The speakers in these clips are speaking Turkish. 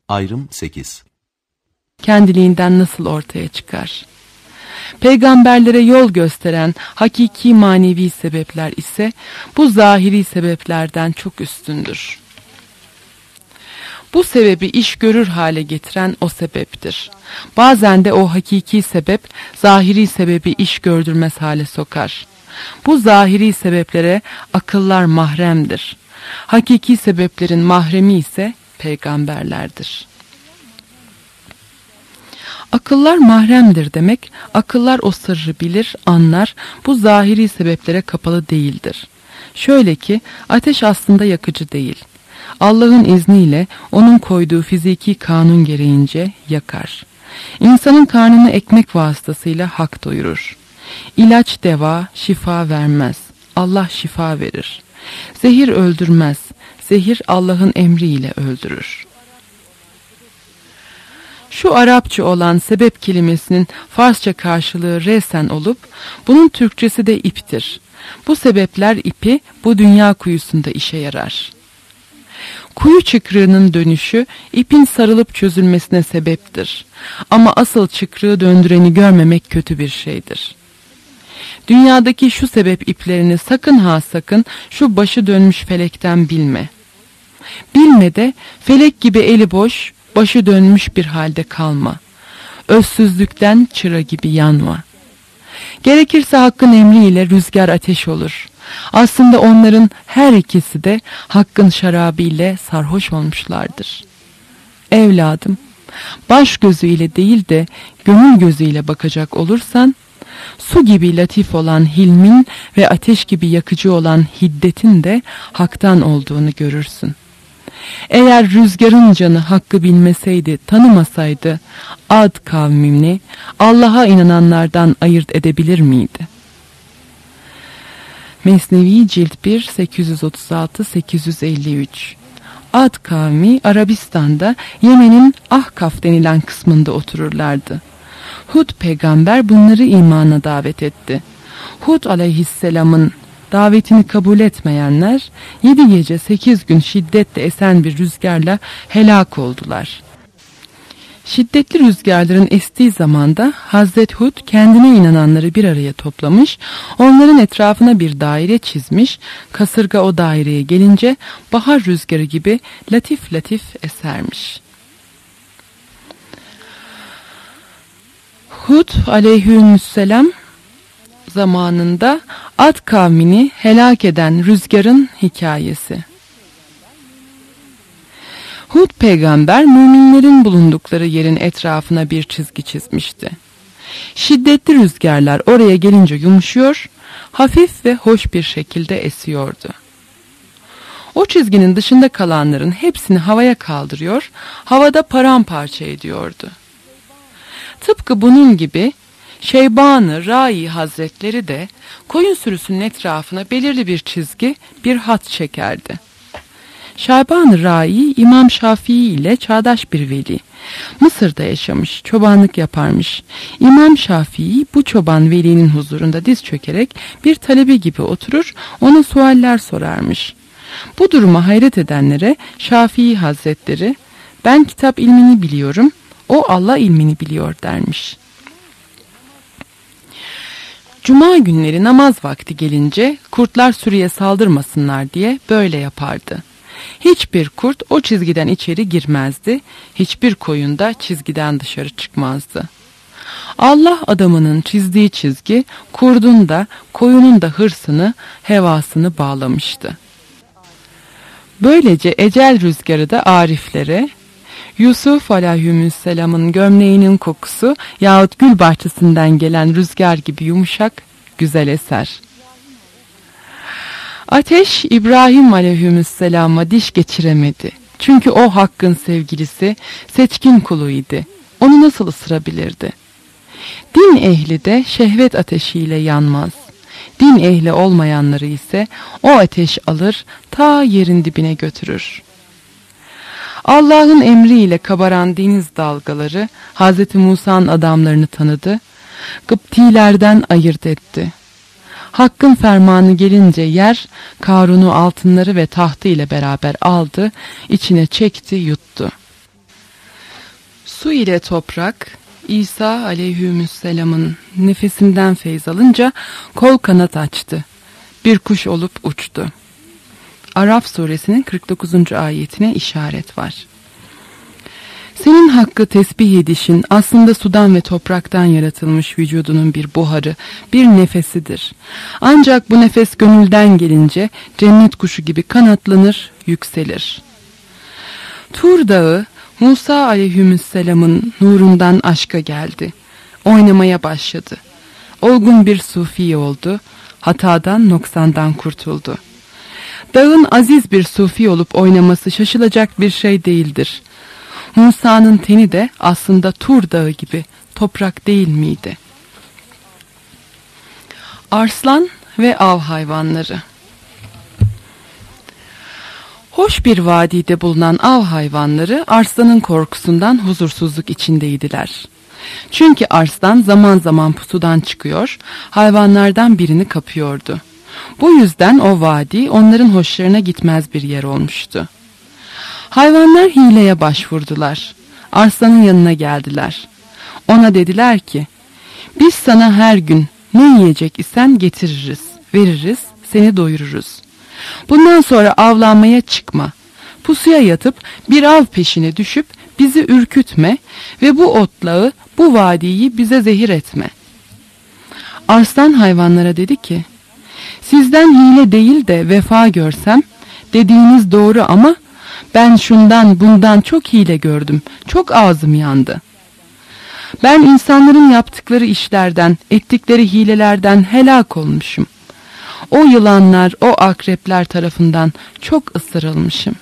Ayrım 8. Kendiliğinden nasıl ortaya çıkar? Peygamberlere yol gösteren hakiki manevi sebepler ise bu zahiri sebeplerden çok üstündür. Bu sebebi iş görür hale getiren o sebeptir. Bazen de o hakiki sebep zahiri sebebi iş gördürmez hale sokar. Bu zahiri sebeplere akıllar mahremdir. Hakiki sebeplerin mahremi ise peygamberlerdir. Akıllar mahremdir demek, akıllar o sırrı bilir, anlar, bu zahiri sebeplere kapalı değildir. Şöyle ki, ateş aslında yakıcı değil. Allah'ın izniyle onun koyduğu fiziki kanun gereğince yakar. İnsanın karnını ekmek vasıtasıyla hak doyurur. İlaç deva, şifa vermez. Allah şifa verir. Zehir öldürmez. Zehir Allah'ın emriyle öldürür. Şu Arapça olan sebep kelimesinin Farsça karşılığı resen olup, bunun Türkçesi de iptir. Bu sebepler ipi bu dünya kuyusunda işe yarar. Kuyu çıkrığının dönüşü ipin sarılıp çözülmesine sebeptir. Ama asıl çıkrığı döndüreni görmemek kötü bir şeydir. Dünyadaki şu sebep iplerini sakın ha sakın şu başı dönmüş felekten bilme. Bilme de felek gibi eli boş, başı dönmüş bir halde kalma. Özsüzlükten çıra gibi yanma. Gerekirse Hakk'ın emriyle rüzgar ateş olur. Aslında onların her ikisi de Hakk'ın şarabıyla sarhoş olmuşlardır. Evladım, baş gözüyle değil de gönül gözüyle bakacak olursan, su gibi latif olan hilmin ve ateş gibi yakıcı olan hiddetin de Hak'tan olduğunu görürsün. Eğer rüzgarın canı Hakk'ı bilmeseydi, tanımasaydı, Ad kavmini Allah'a inananlardan ayırt edebilir miydi? Mesnevi Cilt 1 836-853. Ad kavmi Arabistan'da Yemen'in Ahkaf denilen kısmında otururlardı. Hud peygamber bunları imana davet etti. Hud aleyhisselamın davetini kabul etmeyenler 7 gece 8 gün şiddetle esen bir rüzgarla helak oldular. Şiddetli rüzgarların estiği zamanda Hazreti Hud kendine inananları bir araya toplamış, onların etrafına bir daire çizmiş, kasırga o daireye gelince bahar rüzgarı gibi latif latif esermiş. Hud aleyhisselam zamanında Ad kavmini helak eden rüzgarın hikayesi. Hud peygamber müminlerin bulundukları yerin etrafına bir çizgi çizmişti. Şiddetli rüzgarlar oraya gelince yumuşuyor, hafif ve hoş bir şekilde esiyordu. O çizginin dışında kalanların hepsini havaya kaldırıyor, havada paramparça ediyordu. Tıpkı bunun gibi Şeyban-ı Rai Hazretleri de koyun sürüsünün etrafına belirli bir çizgi, bir hat çekerdi. Şeyban-ı Rai, İmam Şafii ile çağdaş bir veli. Mısır'da yaşamış, çobanlık yaparmış. İmam Şafii bu çoban velinin huzurunda diz çökerek bir talebe gibi oturur, ona sualler sorarmış. Bu duruma hayret edenlere Şafii Hazretleri, ben kitap ilmini biliyorum, o Allah ilmini biliyor dermiş. Cuma günleri namaz vakti gelince kurtlar sürüye saldırmasınlar diye böyle yapardı. Hiçbir kurt o çizgiden içeri girmezdi, hiçbir koyun da çizgiden dışarı çıkmazdı. Allah adamının çizdiği çizgi kurdun da koyunun da hırsını, hevasını bağlamıştı. Böylece ecel rüzgarı da ariflere, Yusuf aleyhisselamın gömleğinin kokusu yahut gül bahçesinden gelen rüzgar gibi yumuşak, güzel eser. Ateş İbrahim aleyhisselama diş geçiremedi. Çünkü o Hakk'ın sevgilisi, seçkin kuluydu. Onu nasıl ısırabilirdi? Din ehli de şehvet ateşiyle yanmaz. Din ehli olmayanları ise o ateş alır, ta yerin dibine götürür. Allah'ın emriyle kabaran deniz dalgaları Hz. Musa'nın adamlarını tanıdı, Kıptilerden ayırt etti. Hakkın fermanı gelince yer, Karun'u altınları ve tahtı ile beraber aldı, içine çekti, yuttu. Su ile toprak, İsa aleyhisselamın nefesinden feyz alınca kol kanat açtı. Bir kuş olup uçtu. Araf suresinin 49. ayetine işaret var. Senin hakkı tesbih edişin aslında sudan ve topraktan yaratılmış vücudunun bir buharı, bir nefesidir. Ancak bu nefes gönülden gelince cennet kuşu gibi kanatlanır, yükselir. Tur Dağı, Musa aleyhisselamın nurundan aşka geldi. Oynamaya başladı. Olgun bir sufi oldu. Hatadan, noksandan kurtuldu. Dağın aziz bir sufi olup oynaması şaşılacak bir şey değildir. Musa'nın teni de aslında Tur Dağı gibi toprak değil miydi? Arslan ve av hayvanları. Hoş bir vadide bulunan av hayvanları arslanın korkusundan huzursuzluk içindeydiler. Çünkü arslan zaman zaman pusudan çıkıyor, hayvanlardan birini kapıyordu. Bu yüzden o vadi onların hoşlarına gitmez bir yer olmuştu. Hayvanlar hileye başvurdular. Arslanın yanına geldiler. Ona dediler ki, biz sana her gün ne yiyecek isen getiririz, veririz, seni doyururuz. Bundan avlanmaya avlanmaya çıkma. Pusuya yatıp bir av peşine düşüp bizi ürkütme ve bu otlağı, bu vadiyi bize zehir etme. Arslan hayvanlara dedi ki, sizden hile değil de vefa görsem, dediğiniz doğru ama ben şundan bundan çok hile gördüm, çok ağzım yandı. Ben insanların yaptıkları işlerden, ettikleri hilelerden helak olmuşum. O yılanlar, o akrepler tarafından çok ısırılmışım.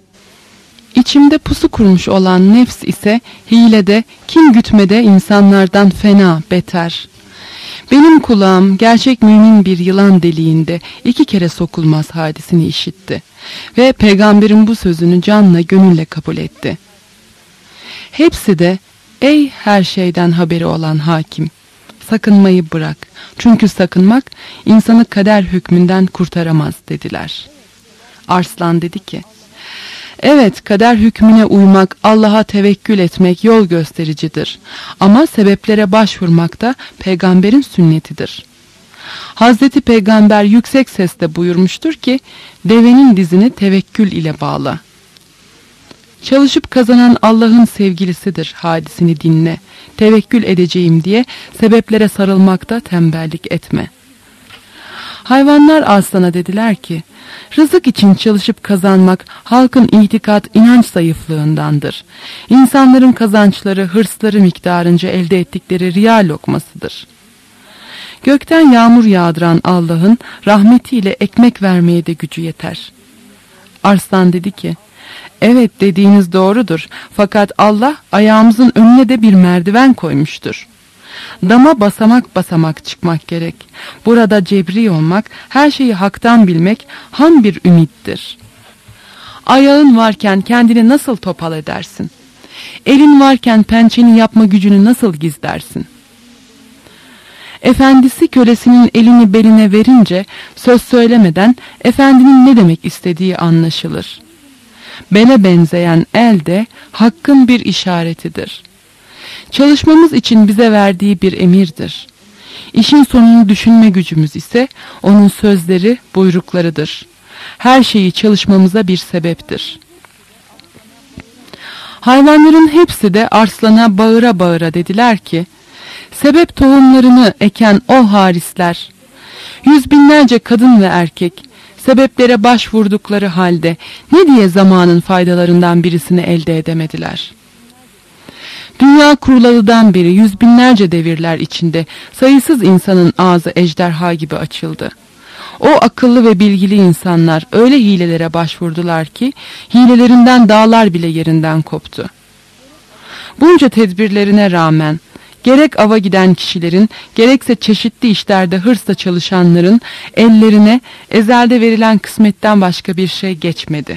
İçimde pusu kurmuş olan nefs ise hilede, kin gütmede insanlardan fena, beter. Benim kulağım gerçek mümin bir yılan deliğinde 2 kere sokulmaz hadisini işitti ve peygamberin bu sözünü canla gönülle kabul etti. Hepsi de ey her şeyden haberi olan hakim, sakınmayı bırak çünkü sakınmak insanı kader hükmünden kurtaramaz dediler. Arslan dedi ki, evet, kader hükmüne uymak, Allah'a tevekkül etmek yol göstericidir. Ama sebeplere başvurmak da peygamberin sünnetidir. Hazreti Peygamber yüksek sesle buyurmuştur ki, devenin dizini tevekkül ile bağla. Çalışıp kazanan Allah'ın sevgilisidir hadisini dinle. Tevekkül edeceğim diye sebeplere sarılmakta tembellik etme. Hayvanlar aslana dediler ki, rızık için çalışıp kazanmak halkın itikat, inanç zayıflığındandır. İnsanların kazançları, hırsları miktarınca elde ettikleri riya lokmasıdır. Gökten yağmur yağdıran Allah'ın rahmetiyle ekmek vermeye de gücü yeter. Arslan dedi ki, evet dediğiniz doğrudur fakat Allah ayağımızın önüne de bir merdiven koymuştur. Dama basamak basamak çıkmak gerek. Burada cebri olmak, her şeyi haktan bilmek ham bir ümittir. Ayağın varken kendini nasıl topal edersin? Elin varken pençeni yapma gücünü nasıl gizlersin? Efendisi kölesinin elini beline verince söz söylemeden efendinin ne demek istediği anlaşılır. Bele benzeyen el de hakkın bir işaretidir. Çalışmamız için bize verdiği bir emirdir. İşin sonunu düşünme gücümüz ise onun sözleri, buyruklarıdır. Her şeyi çalışmamıza bir sebeptir. Hayvanların hepsi de arslana bağıra bağıra dediler ki, sebep tohumlarını eken o harisler, yüz binlerce kadın ve erkek, sebeplere başvurdukları halde ne diye zamanın faydalarından birisini elde edemediler? Dünya kurulalıdan beri yüz binlerce devirler içinde sayısız insanın ağzı ejderha gibi açıldı. O akıllı ve bilgili insanlar öyle hilelere başvurdular ki hilelerinden dağlar bile yerinden koptu. Bunca tedbirlerine rağmen gerek ava giden kişilerin gerekse çeşitli işlerde hırsla çalışanların ellerine ezelde verilen kısmetten başka bir şey geçmedi.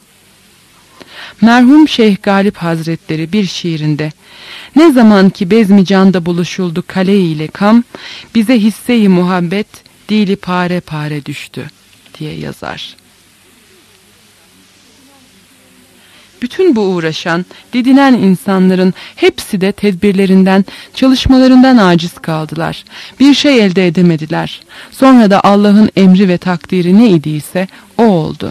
Merhum Şeyh Galip Hazretleri bir şiirinde ne zaman ki bezmi canda buluşuldu kale ile kam, bize hisse-i muhabbet dili pare pare düştü diye yazar. Bütün bu uğraşan, didinen insanların hepsi de tedbirlerinden, çalışmalarından aciz kaldılar. Bir şey elde edemediler. Sonra da Allah'ın emri ve takdiri ne idiyse o oldu.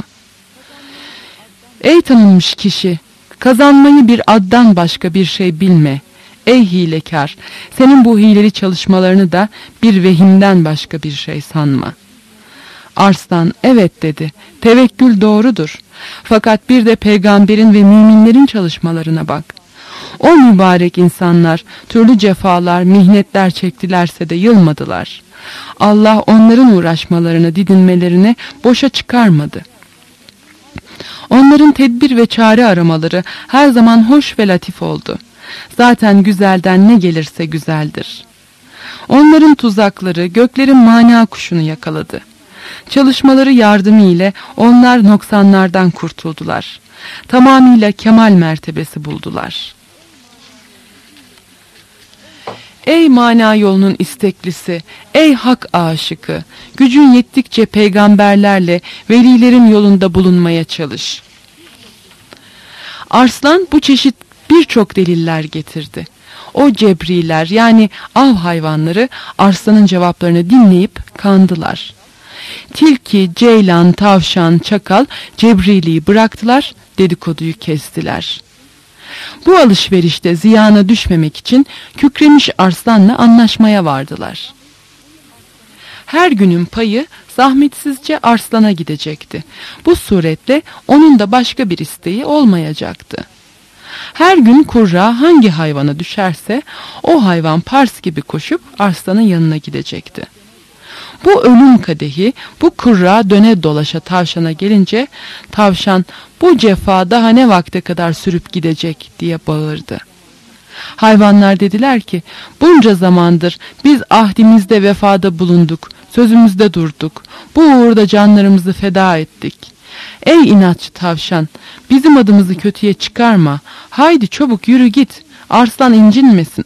Ey tanınmış kişi, kazanmayı bir addan başka bir şey bilme. Ey hilekâr, senin bu hileli çalışmalarını da bir vehimden başka bir şey sanma. Arslan evet dedi, tevekkül doğrudur. Fakat bir de peygamberin ve müminlerin çalışmalarına bak. O mübarek insanlar türlü cefalar, mihnetler çektilerse de yılmadılar. Allah onların uğraşmalarını, didinmelerini boşa çıkarmadı. Onların tedbir ve çare aramaları her zaman hoş ve latif oldu. Zaten güzelden ne gelirse güzeldir. Onların tuzakları göklerin mana kuşunu yakaladı. Çalışmaları yardımı ile onlar noksanlardan kurtuldular. Tamamıyla kemal mertebesi buldular. Ey mana yolunun isteklisi, ey hak aşıkı, gücün yettikçe peygamberlerle velilerin yolunda bulunmaya çalış. Arslan bu çeşit birçok deliller getirdi. O cebriler yani av hayvanları arslanın cevaplarını dinleyip kandılar. Tilki, ceylan, tavşan, çakal cebriliği bıraktılar, dedikoduyu kestiler. Bu alışverişte ziyana düşmemek için kükremiş arslanla anlaşmaya vardılar. Her günün payı zahmetsizce arslana gidecekti. Bu suretle onun da başka bir isteği olmayacaktı. Her gün kurra hangi hayvana düşerse o hayvan pars gibi koşup arslanın yanına gidecekti. Bu ölüm kadehi bu kurra döne dolaşa tavşana gelince tavşan bu cefa daha ne vakte kadar sürüp gidecek diye bağırdı. Hayvanlar dediler ki bunca zamandır biz ahdimizde vefada bulunduk, sözümüzde durduk, bu uğurda canlarımızı feda ettik. Ey inatçı tavşan, bizim adımızı kötüye çıkarma, haydi çabuk yürü git, arslan incinmesin.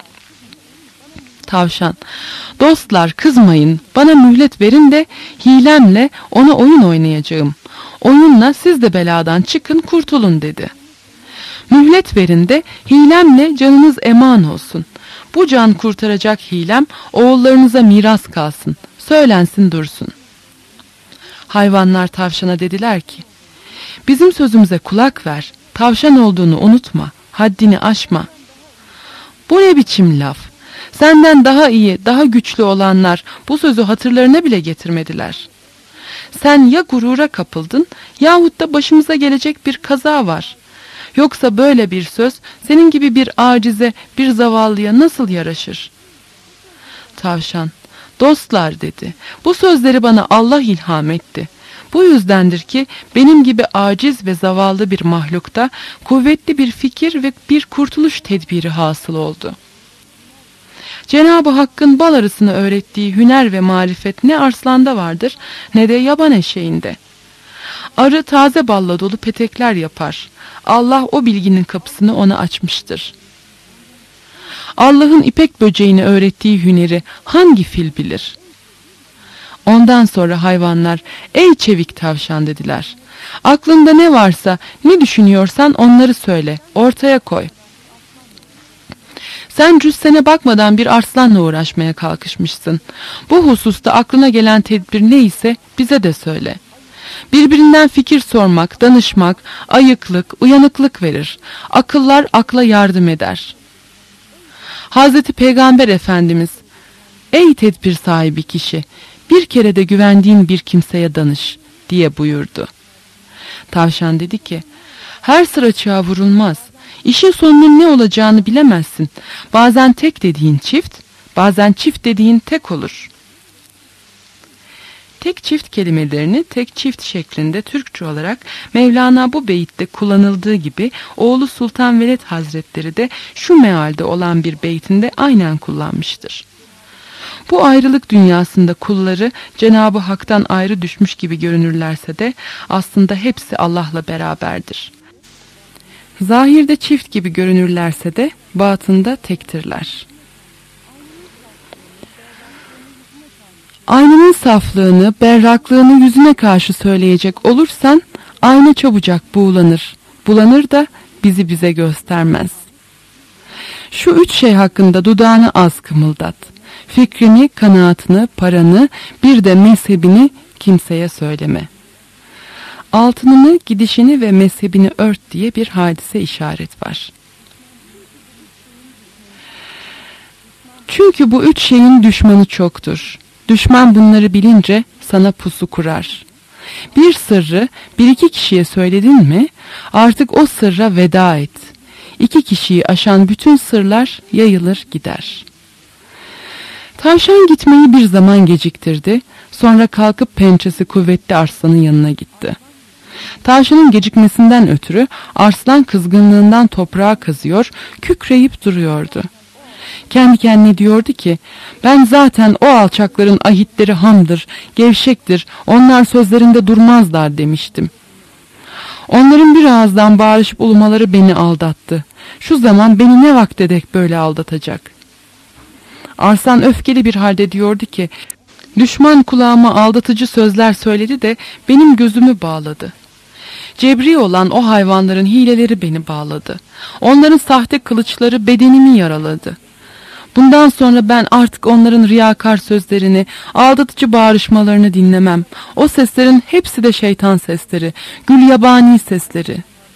Tavşan, dostlar kızmayın, bana mühlet verin de hilemle ona oyun oynayacağım. Oyunla siz de beladan çıkın kurtulun dedi. Mühlet verin de hilemle canınız eman olsun. Bu can kurtaracak hilem oğullarınıza miras kalsın, söylensin dursun. Hayvanlar tavşana dediler ki, bizim sözümüze kulak ver, tavşan olduğunu unutma, haddini aşma. Bu ne biçim laf? Senden daha iyi, daha güçlü olanlar bu sözü hatırlarına bile getirmediler. Sen ya gurura kapıldın yahut da başımıza gelecek bir kaza var. Yoksa böyle bir söz senin gibi bir acize, bir zavallıya nasıl yaraşır? Tavşan, dostlar dedi, bu sözleri bana Allah ilham etti. Bu yüzdendir ki benim gibi aciz ve zavallı bir mahlukta kuvvetli bir fikir ve bir kurtuluş tedbiri hasıl oldu. Cenab-ı Hakk'ın bal arısını öğrettiği hüner ve marifet ne arslanda vardır ne de yaban eşeğinde. Arı taze balla dolu petekler yapar. Allah o bilginin kapısını ona açmıştır. Allah'ın ipek böceğini öğrettiği hüneri hangi fil bilir? Ondan sonra hayvanlar, ey çevik tavşan dediler. Aklında ne varsa, ne düşünüyorsan onları söyle, ortaya koy. Sen cüssene bakmadan bir arslanla uğraşmaya kalkışmışsın. Bu hususta aklına gelen tedbir neyse bize de söyle. Birbirinden fikir sormak, danışmak, ayıklık, uyanıklık verir. Akıllar akla yardım eder. Hazreti Peygamber Efendimiz, ey tedbir sahibi kişi, bir kere de güvendiğin bir kimseye danış diye buyurdu. Tavşan dedi ki, her sıraçığa vurulmaz. İşin sonunun ne olacağını bilemezsin. Bazen tek dediğin çift, bazen çift dediğin tek olur. Tek çift kelimelerini tek çift şeklinde Türkçe olarak Mevlana bu beyitte kullanıldığı gibi oğlu Sultan Veled Hazretleri de şu mealde olan bir beytinde aynen kullanmıştır. Bu ayrılık dünyasında kulları Cenab-ı Hak'tan ayrı düşmüş gibi görünürlerse de aslında hepsi Allah'la beraberdir. Zahirde çift gibi görünürlerse de batında tektirler. Aynanın saflığını, berraklığını yüzüne karşı söyleyecek olursan ayna çabucak buğulanır. bulanır da bizi bize göstermez. Şu 3 şey hakkında dudağını az kımıldat. Fikrini, kanaatını, paranı, bir de mezhebini kimseye söyleme. Altınını, gidişini ve mezhebini ört diye bir hadise işaret var. Çünkü bu 3 şeyin düşmanı çoktur. Düşman bunları bilince sana pusu kurar. Bir sırrı 1-2 kişiye söyledin mi artık o sırra veda et. 2 kişiyi aşan bütün sırlar yayılır gider. Tavşan gitmeyi bir zaman geciktirdi. Sonra kalkıp pençesi kuvvetli Arslan'ın yanına gitti. Tavşanın gecikmesinden ötürü Arslan kızgınlığından toprağa kazıyor, kükreyip duruyordu. Kendi kendine diyordu ki, ben zaten o alçakların ahitleri hamdır, gevşektir, onlar sözlerinde durmazlar demiştim. Onların bir ağızdan bağırışıp ulumaları beni aldattı. Şu zaman beni ne vaktedek böyle aldatacak? Arslan öfkeli bir halde diyordu ki, düşman kulağıma aldatıcı sözler söyledi de benim gözümü bağladı. Cebri olan o hayvanların hileleri beni bağladı. Onların sahte kılıçları bedenimi yaraladı. Bundan sonra ben artık onların riyakar sözlerini, aldatıcı bağırışmalarını dinlemem. O seslerin hepsi de şeytan sesleri, gülyabani sesleri.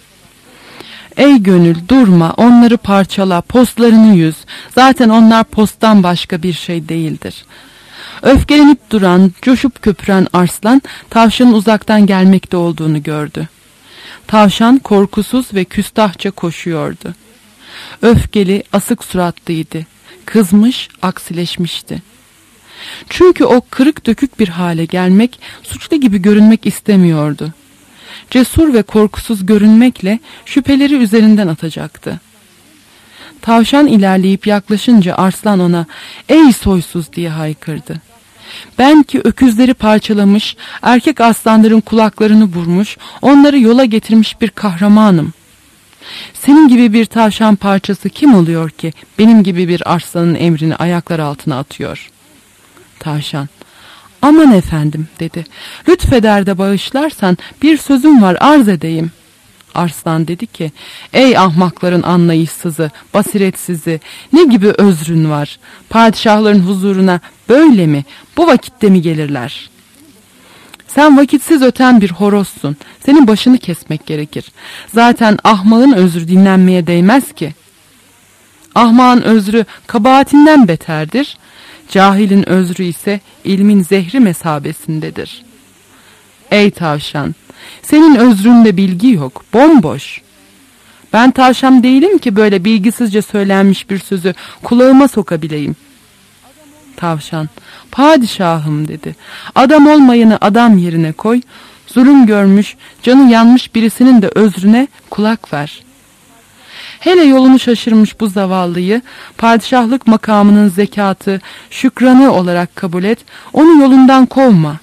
Ey gönül durma, onları parçala, postlarını yüz. Zaten onlar posttan başka bir şey değildir. Öfkelenip duran, coşup köpüren Arslan, tavşanın uzaktan gelmekte olduğunu gördü. Tavşan korkusuz ve küstahça koşuyordu. Öfkeli, asık suratlıydı. Kızmış, aksileşmişti. Çünkü o kırık dökük bir hale gelmek, suçlu gibi görünmek istemiyordu. Cesur ve korkusuz görünmekle şüpheleri üzerinden atacaktı. Tavşan ilerleyip yaklaşınca Arslan ona, ''Ey soysuz!'' diye haykırdı. ''Ben ki öküzleri parçalamış, erkek aslanların kulaklarını vurmuş, onları yola getirmiş bir kahramanım. Senin gibi bir tavşan parçası kim oluyor ki benim gibi bir arslanın emrini ayaklar altına atıyor?'' Tavşan, ''Aman efendim'' dedi. ''Lütfeder de bağışlarsan bir sözüm var, arz edeyim.'' Arslan dedi ki, ''Ey ahmakların anlayışsızı, basiretsizi, ne gibi özrün var? Padişahların huzuruna böyle mi, bu vakitte mi gelirler? Sen vakitsiz öten bir horozsun, senin başını kesmek gerekir. Zaten ahmağın özrü dinlenmeye değmez ki. Ahmağın özrü kabahatinden beterdir, cahilin özrü ise ilmin zehri mesabesindedir. Ey tavşan, senin özründe bilgi yok, bomboş. Ben tavşan değilim ki böyle bilgisizce söylenmiş bir sözü kulağıma sokabileyim. Tavşan, padişahım dedi. Adam olmayanı adam yerine koy, zulüm görmüş, canı yanmış birisinin de özrüne kulak ver. Hele yolunu şaşırmış bu zavallıyı, padişahlık makamının zekatı, şükranı olarak kabul et, onu yolundan kovma.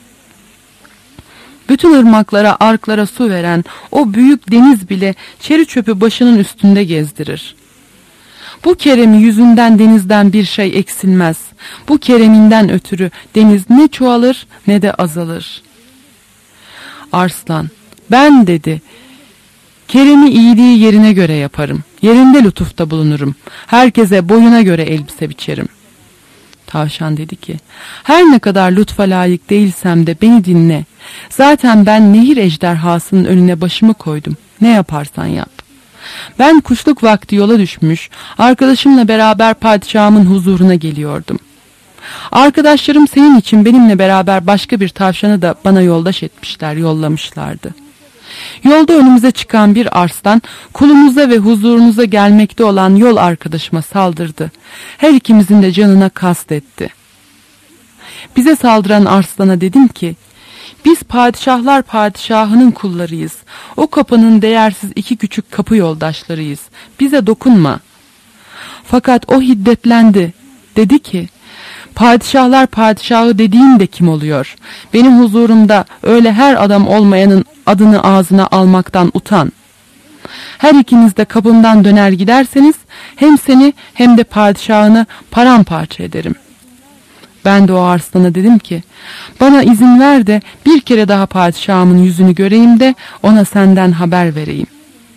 Bütün ırmaklara, arklara su veren o büyük deniz bile çeri çöpü başının üstünde gezdirir. Bu keremi yüzünden denizden bir şey eksilmez. Bu kereminden ötürü deniz ne çoğalır ne de azalır. Arslan, ben dedi, keremi iyiliği yerine göre yaparım. Yerinde lütufta bulunurum. Herkese boyuna göre elbise biçerim. Tavşan dedi ki, her ne kadar lütfa layık değilsem de beni dinle. Zaten ben nehir ejderhasının önüne başımı koydum. Ne yaparsan yap. Ben kuşluk vakti yola düşmüş, arkadaşımla beraber padişahımın huzuruna geliyordum. Arkadaşlarım senin için benimle beraber başka bir tavşanı da bana yoldaş etmişler, yollamışlardı. Yolda önümüze çıkan bir arslan, kulunuza ve huzurunuza gelmekte olan yol arkadaşıma saldırdı. Her ikimizin de canına kastetti. Bize saldıran arslana dedim ki, biz padişahlar padişahının kullarıyız. O kapının değersiz 2 küçük kapı yoldaşlarıyız. Bize dokunma. Fakat o hiddetlendi. Dedi ki, padişahlar padişahı dediğin de kim oluyor? Benim huzurumda öyle her adam olmayanın adını ağzına almaktan utan. Her ikiniz de kapımdan döner giderseniz hem seni hem de padişahını paramparça ederim. Ben de o arslana dedim ki, bana izin ver de bir kere daha padişahımın yüzünü göreyim de ona senden haber vereyim.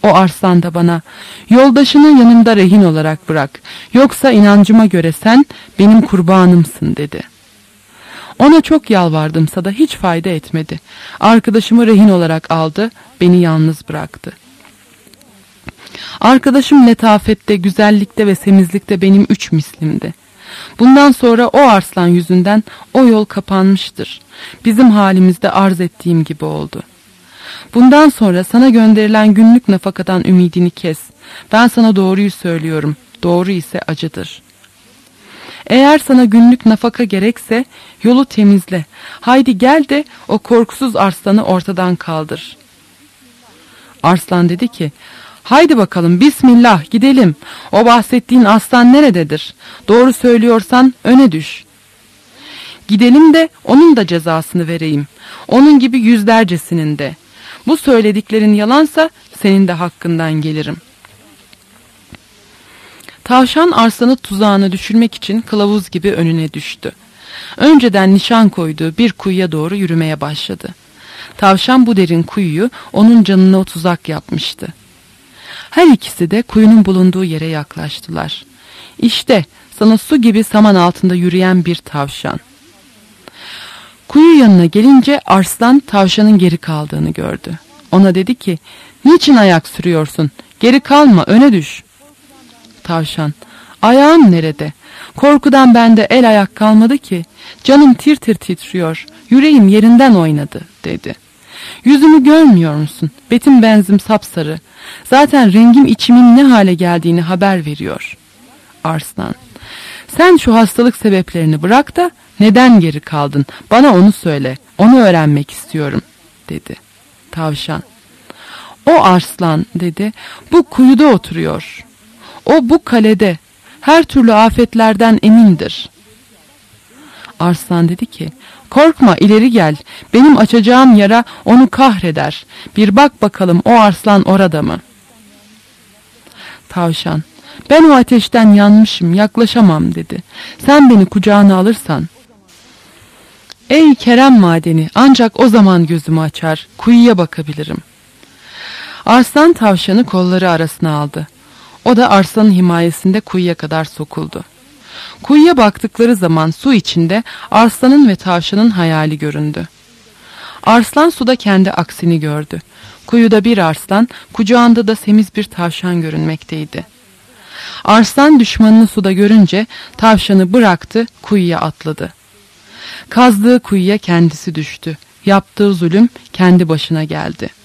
O arslan da bana, yoldaşının yanında rehin olarak bırak, yoksa inancıma göre sen benim kurbanımsın dedi. Ona çok yalvardımsa da hiç fayda etmedi. Arkadaşımı rehin olarak aldı, beni yalnız bıraktı. Arkadaşım letafette, güzellikte ve semizlikte benim 3 mislimdi. Bundan sonra o arslan yüzünden o yol kapanmıştır. Bizim halimizde arz ettiğim gibi oldu. Bundan sonra sana gönderilen günlük nafakadan ümidini kes. Ben sana doğruyu söylüyorum. Doğru ise acıdır. Eğer sana günlük nafaka gerekse yolu temizle. Haydi gel de o korkusuz arslanı ortadan kaldır. Arslan dedi ki, haydi bakalım bismillah gidelim. O bahsettiğin aslan nerededir? Doğru söylüyorsan öne düş. Gidelim de onun da cezasını vereyim. Onun gibi yüzlercesinin de. Bu söylediklerin yalansa senin de hakkından gelirim. Tavşan arslanı tuzağına düşürmek için kılavuz gibi önüne düştü. Önceden nişan koyduğu bir kuyuya doğru yürümeye başladı. Tavşan bu derin kuyuyu onun canına o tuzak yapmıştı. Her ikisi de kuyunun bulunduğu yere yaklaştılar. İşte sana su gibi saman altında yürüyen bir tavşan. Kuyu yanına gelince arslan tavşanın geri kaldığını gördü. Ona dedi ki, niçin ayak sürüyorsun? Geri kalma, öne düş. Tavşan, ayağım nerede? Korkudan bende el ayak kalmadı ki. Canım tir tir titriyor, yüreğim yerinden oynadı dedi. Yüzümü görmüyor musun? Betim benzim sapsarı. Zaten rengim içimin ne hale geldiğini haber veriyor. Arslan, sen şu hastalık sebeplerini bırak da neden geri kaldın? Bana onu söyle. Onu öğrenmek istiyorum dedi. Tavşan, o arslan dedi, bu kuyuda oturuyor. O bu kalede her türlü afetlerden emindir. Arslan dedi ki, korkma ileri gel, benim açacağım yara onu kahreder. Bir bak bakalım o arslan orada mı? Tavşan, ben o ateşten yanmışım, yaklaşamam dedi. Sen beni kucağına alırsan. Ey Kerem madeni, ancak o zaman gözümü açar, kuyuya bakabilirim. Arslan tavşanı kolları arasına aldı. O da arslanın himayesinde kuyuya kadar sokuldu. Kuyuya baktıkları zaman su içinde arslanın ve tavşanın hayali göründü. Arslan suda kendi aksini gördü. Kuyuda bir arslan, kucağında da semiz bir tavşan görünmekteydi. Arslan düşmanını suda görünce tavşanı bıraktı, kuyuya atladı. Kazdığı kuyuya kendisi düştü. Yaptığı zulüm kendi başına geldi.